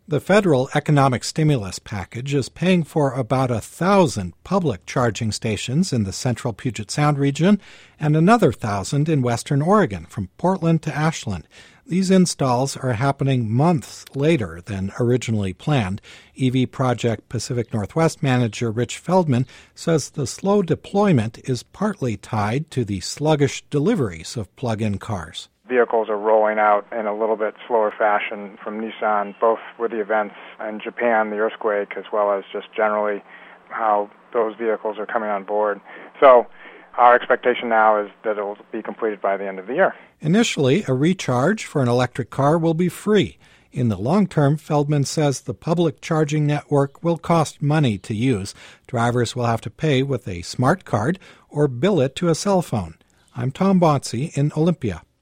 The federal economic stimulus package is paying for about 1,000 public charging stations in the central Puget Sound region and another 1,000 in western Oregon, from Portland to Ashland. These installs are happening months later than originally planned. EV Project Pacific Northwest manager Rich Feldman says the slow deployment is partly tied to the sluggish deliveries of plug-in cars. Vehicles are rolling out in a little bit slower fashion from Nissan, both with the events in Japan, the earthquake, as well as just generally how those vehicles are coming on board. So our expectation now is that it will be completed by the end of the year. Initially, a recharge for an electric car will be free. In the long term, Feldman says the public charging network will cost money to use. Drivers will have to pay with a smart card or bill it to a cell phone. I'm Tom Bontzy in Olympia.